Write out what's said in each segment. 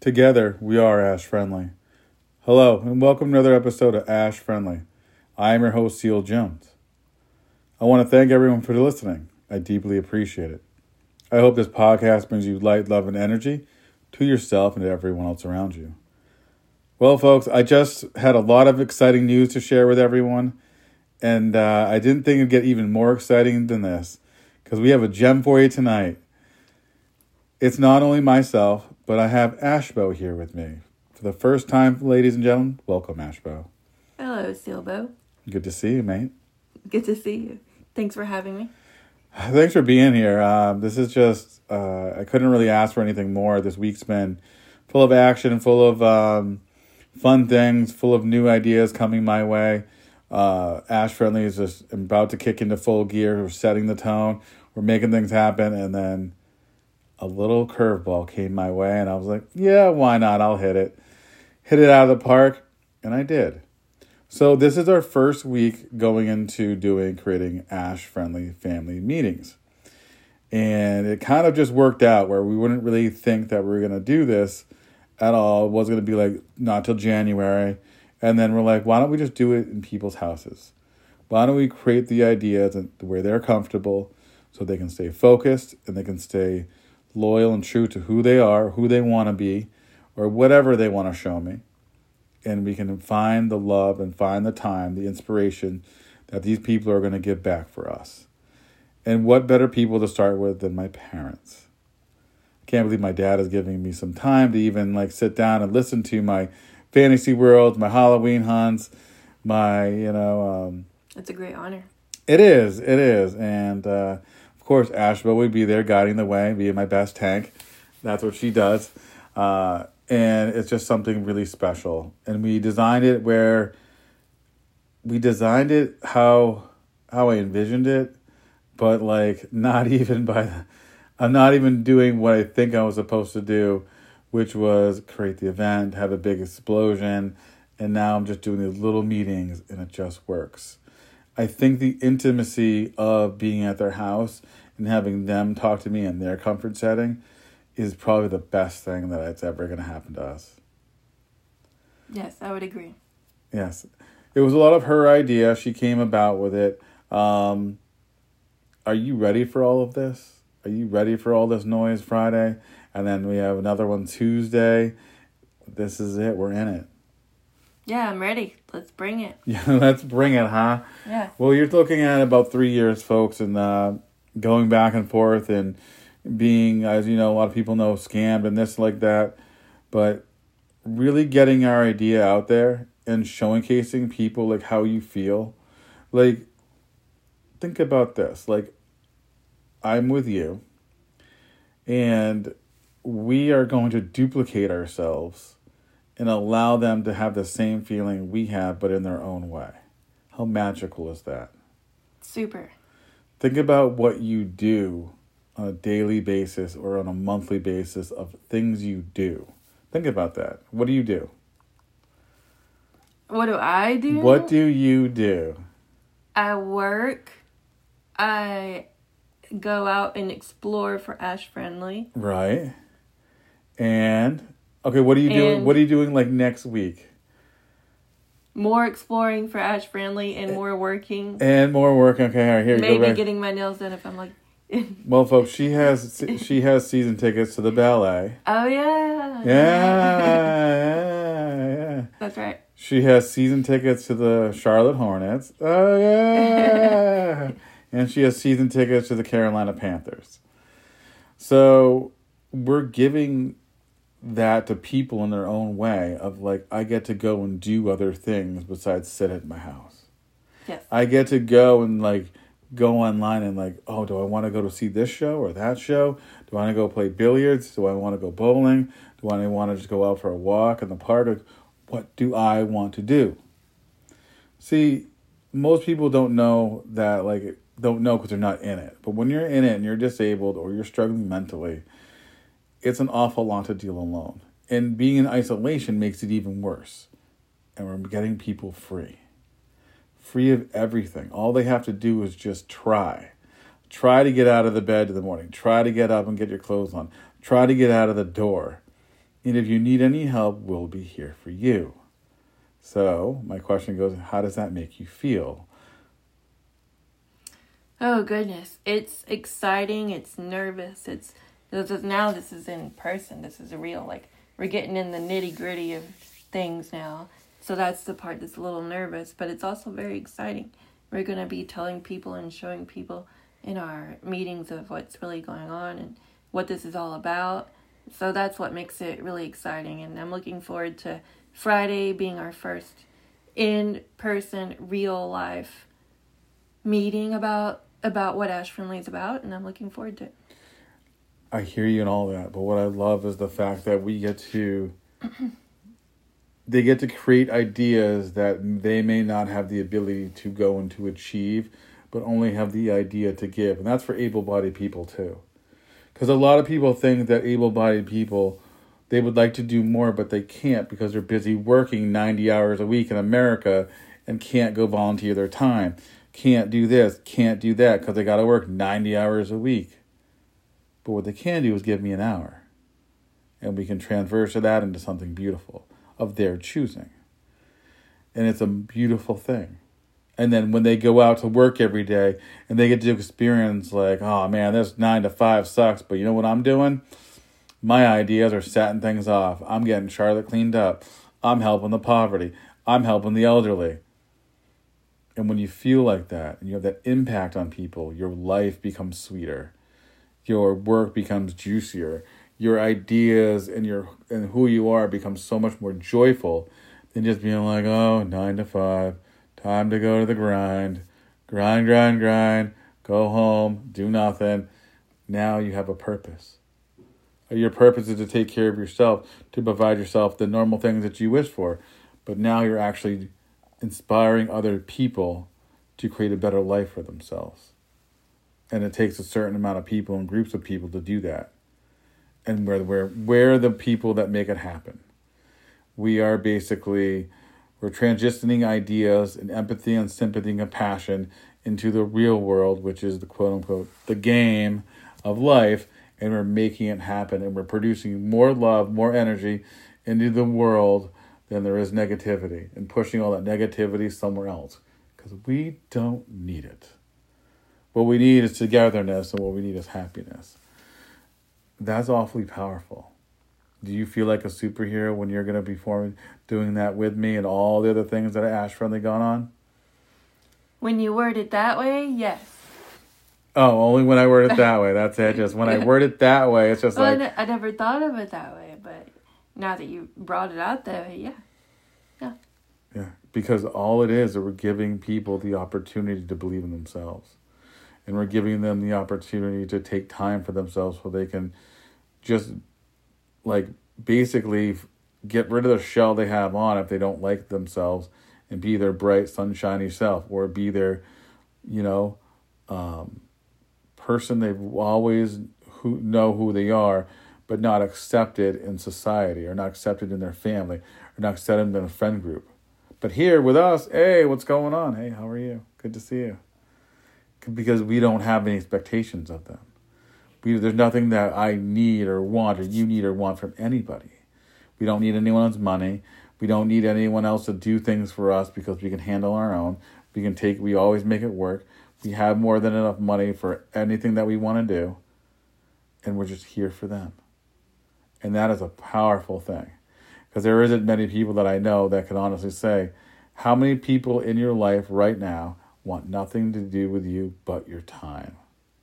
Together, we are Ash Friendly. Hello, and welcome to another episode of Ash Friendly. I am your host, Seal Jones. I want to thank everyone for listening. I deeply appreciate it. I hope this podcast brings you light, love, and energy to yourself and to everyone else around you. Well, folks, I just had a lot of exciting news to share with everyone, and I didn't think it'd get even more exciting than this, because we have a gem for you tonight. It's not only myself, but I have Ashbo here with me. For the first time, ladies and gentlemen, welcome, Ashbo. Hello, Silbo. Good to see you, mate. Good to see you. Thanks for having me. Thanks for being here. This is just, I couldn't really ask for anything more. This week's been full of action, full of fun things, full of new ideas coming my way. Ash Friendly is just about to kick into full gear. We're setting the tone. We're making things happen. And then a little curveball came my way. And I was like, yeah, why not? I'll hit it. Hit it out of the park. And I did. So this is our first week going into creating Ash Friendly family meetings. And it kind of just worked out where we wouldn't really think that we were going to do this at all. It was going to be like not till January. And then we're like, why don't we just do it in people's houses? Why don't we create the ideas where they're comfortable so they can stay focused and they can stay loyal and true to who they are, who they want to be, or whatever they want to show me. And we can find the love and find the time, the inspiration that these people are going to give back for us. And what better people to start with than my parents? I can't believe my dad is giving me some time to even sit down and listen to my fantasy worlds, my Halloween hunts, my, It's a great honor. It is. And, of course, Ashbo would be there guiding the way, being my best tank. That's what she does. And it's just something really special. And we designed it how I envisioned it, but I'm not even doing what I think I was supposed to do, which was create the event, have a big explosion, and now I'm just doing these little meetings and it just works. I think the intimacy of being at their house and having them talk to me in their comfort setting is probably the best thing that's ever going to happen to us. Yes, I would agree. Yes. It was a lot of her idea. She came about with it. Are you ready for all of this? Are you ready for all this noise Friday? And then we have another one Tuesday. This is it. We're in it. Yeah, I'm ready. Let's bring it. Yeah, let's bring it, huh? Yeah. Well, you're looking at about 3 years, folks, and going back and forth and being, as you know, a lot of people know, scammed and this like that. But really getting our idea out there and showcasing people how you feel. Think about this. I'm with you. And we are going to duplicate ourselves and allow them to have the same feeling we have, but in their own way. How magical is that? Super. Think about what you do on a daily basis or on a monthly basis of things you do. Think about that. What do you do? What do I do? What do you do? I work. I go out and explore for Ash Friendly. Right. And okay, what are you doing? What are you doing next week? More exploring for Ash Friendly and more working. And more working. Okay, all right, here you go. Maybe getting my nails done if I'm Well, folks, she has season tickets to the ballet. Oh yeah. Yeah. That's right. She has season tickets to the Charlotte Hornets. Oh yeah. And she has season tickets to the Carolina Panthers. So we're giving that to people in their own way of I get to go and do other things besides sit at my house. Yes. I get to go and go online and do I want to go to see this show or that show? Do I want to go play billiards? Do I want to go bowling? Do I want to just go out for a walk in the park? What do I want to do? See, most people don't know that don't know because they're not in it. But when you're in it and you're disabled or you're struggling mentally, it's an awful lot to deal alone. And being in isolation makes it even worse. And we're getting people free. Free of everything. All they have to do is just try. Try to get out of the bed in the morning. Try to get up and get your clothes on. Try to get out of the door. And if you need any help, we'll be here for you. So my question goes, how does that make you feel? Oh, goodness. It's exciting. It's nervous. Now this is in person. This is real. Like, we're getting in the nitty gritty of things now. So that's the part that's a little nervous, but it's also very exciting. We're going to be telling people and showing people in our meetings of what's really going on and what this is all about. So that's what makes it really exciting. And I'm looking forward to Friday being our first in-person, real-life meeting about what Ash Friendly is about. And I'm looking forward to it. I hear you and all that. But what I love is the fact that we get to... they get to create ideas that they may not have the ability to go and to achieve, but only have the idea to give. And that's for able-bodied people too. Because a lot of people think that able-bodied people, they would like to do more, but they can't because they're busy working 90 hours a week in America and can't go volunteer their time. Can't do this, can't do that because they got to work 90 hours a week. But what they can do is give me an hour. And we can transverse that into something beautiful of their choosing. And it's a beautiful thing. And then when they go out to work every day and they get to experience like, oh man, this 9 to 5 sucks, but you know what I'm doing? My ideas are setting things off. I'm getting Charlotte cleaned up. I'm helping the poverty. I'm helping the elderly. And when you feel like that and you have that impact on people, your life becomes sweeter. Your work becomes juicier. Your ideas and who you are becomes so much more joyful than just being like, oh, 9 to 5. Time to go to the grind, go home, do nothing. Now you have a purpose. Your purpose is to take care of yourself, to provide yourself the normal things that you wish for. But now you're actually inspiring other people to create a better life for themselves. And it takes a certain amount of people and groups of people to do that. And we're the people that make it happen. We are basically... we're transitioning ideas and empathy and sympathy and compassion into the real world, which is the quote-unquote, the game of life, and we're making it happen, and we're producing more love, more energy into the world than there is negativity, and pushing all that negativity somewhere else, because we don't need it. What we need is togetherness, and what we need is happiness. That's awfully powerful. Do you feel like a superhero when you're going to be doing that with me and all the other things that are Ash Friendly going on? When you word it that way, yes. Oh, only when I word it that way. That's it. Just when I word it that way, it's just well, I never thought of it that way, but now that you brought it out that way, yeah. Yeah, because all it is we're giving people the opportunity to believe in themselves. And we're giving them the opportunity to take time for themselves so they can just... like basically get rid of the shell they have on if they don't like themselves and be their bright, sunshiny self, or be their, person they've always know who they are, but not accepted in society or not accepted in their family or not accepted in a friend group. But here with us, hey, what's going on? Hey, how are you? Good to see you. Because we don't have any expectations of them. There's nothing that I need or want or you need or want from anybody. We don't need anyone's money. We don't need anyone else to do things for us because we can handle our own. We always make it work. We have more than enough money for anything that we want to do. And we're just here for them. And that is a powerful thing. Because there isn't many people that I know that can honestly say, how many people in your life right now want nothing to do with you but your time?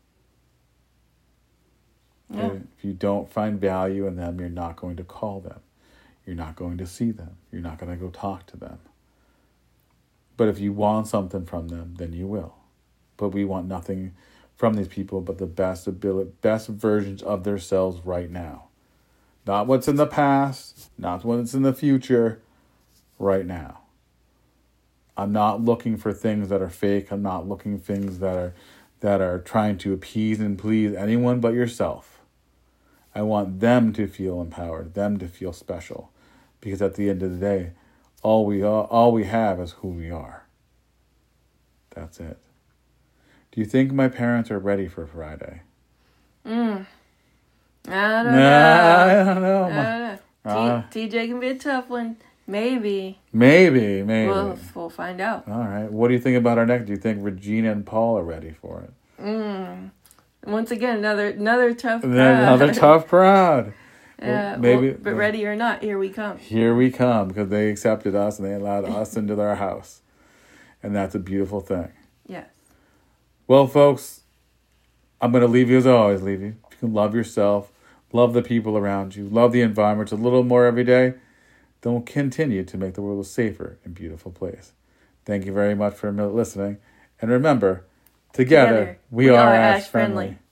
Yeah. If you don't find value in them, you're not going to call them. You're not going to see them. You're not going to go talk to them. But if you want something from them, then you will. But we want nothing from these people but the best versions of themselves right now. Not what's in the past, not what's in the future, right now. I'm not looking for things that are fake. I'm not looking for things that are trying to appease and please anyone but yourself. I want them to feel empowered, them to feel special. Because at the end of the day, all we have is who we are. That's it. Do you think my parents are ready for Friday? I don't know. I don't know. TJ can be a tough one. Maybe. Maybe. We'll find out. All right. What do you think about our next? Do you think Regina and Paul are ready for it? Once again, another tough crowd. Another tough crowd. Yeah, maybe. But ready or not, here we come. Here we come, because they accepted us and they allowed us into their house. And that's a beautiful thing. Yes. Well, folks, I'm going to leave you as I always leave you. You can love yourself, love the people around you, love the environment a little more every day. Then we'll continue to make the world a safer and beautiful place. Thank you very much for listening. And remember, together we are Ash Friendly.